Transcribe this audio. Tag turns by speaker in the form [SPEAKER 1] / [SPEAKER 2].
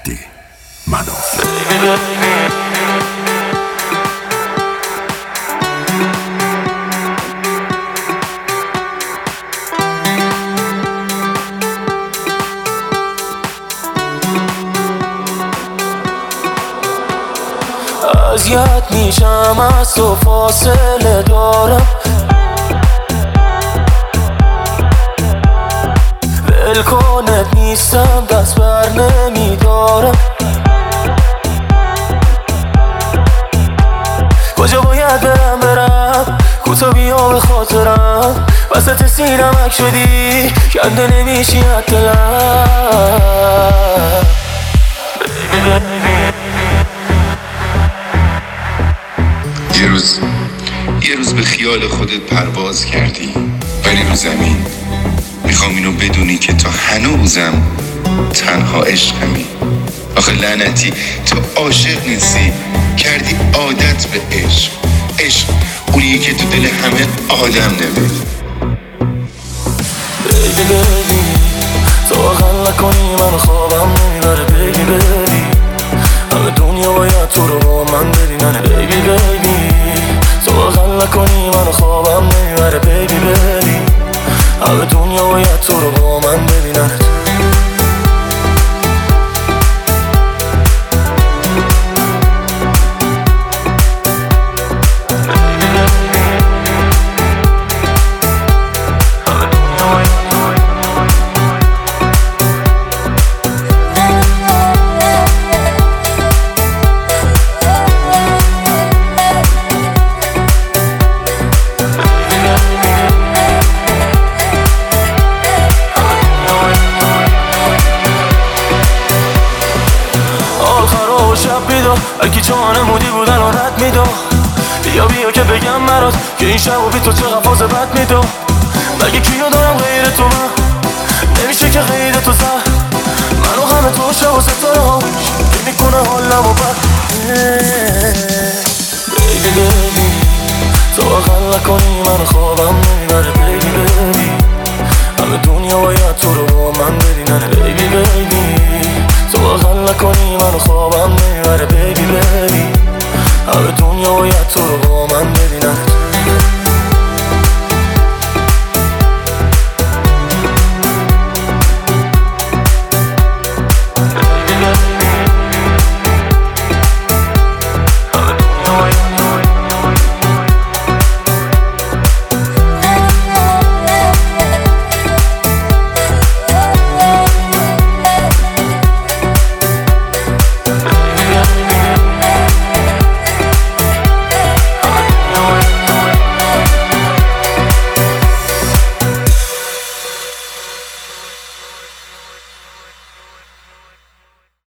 [SPEAKER 1] مهدی منافی.
[SPEAKER 2] اذیت میشم از تو فاصله دارم، ولکنت نیستم دست بر نمیدارم. کجا باید برم کوتا بیا به خاطرم، وسط سینمک شدی کنده نمیشی از دلم.
[SPEAKER 3] یه روز به خیال خودت پرواز کردی ولی رو زمین. میخوام اینو بدونی که تا هنوزم تنها عشقمی. آخه لعنتی تو عاشق نیستی، کردی عادت به عشق. عشق اونیه که تو دل همه آدم نمیده.
[SPEAKER 2] بیبی بیبی تو واقعا نکنی من خوابم نمیبره. بیبی بیبی همه دنیا باید تو رو با من ببینن. بیبی بیبی تو واقعا نکنی من خوابم نمیبره. بیبی بیبی همه دنیا باید تو رو با من ببینن. اگه جانم مودی بودن و رد میدم، بیا که بگم مراد که این شب و بی تو چقدر فاز بد میدم. مگه کیو دارم غیر تو؟ من نمیشه که غیر تو زد منو همه تو شب و ستاره ها که میکنه حالم و بد. بیبی بیبی تو واقعا نکنی من خوابم نمیبره. بیبی بیبی همه دنیا باید تو رو با من ببینن. بیبی بیبی تو واقعا نکنی من خوابم نمیبره.